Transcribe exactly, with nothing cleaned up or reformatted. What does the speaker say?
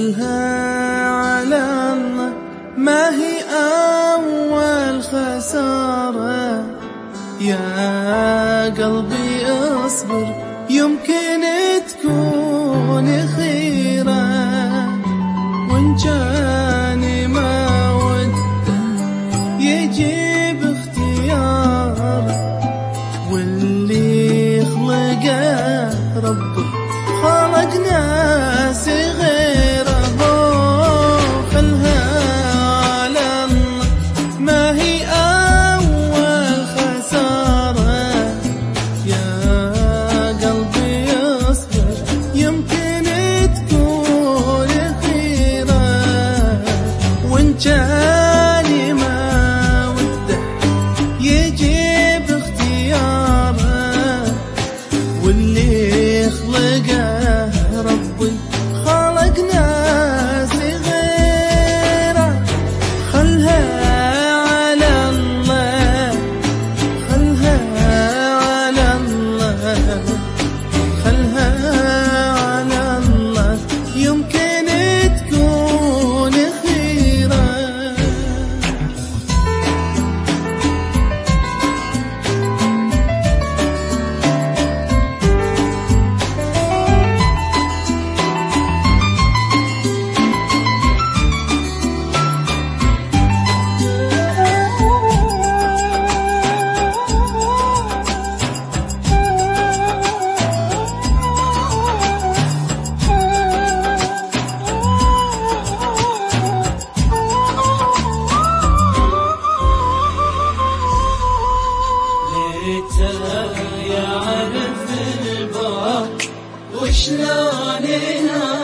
خلها على الله، ما هي أول خسارة. يا قلبي اصبر، يمكن تكون خيرة. وإن كان ما وده يجيب اختيار، واللي خلقه ربه خلق ناس غيره. خلها على الله، ما هي أول خسارة. يا قلبي اصبر، يمكن تكون خيرة. وإن كان ما وده يجيب اختياره، واللي خلقه ربي خلق ناس غيره. خلها على الله، خلها على الله، خلها على الله، يمكن تكون خيرة. يعرف البعد وشلون ينام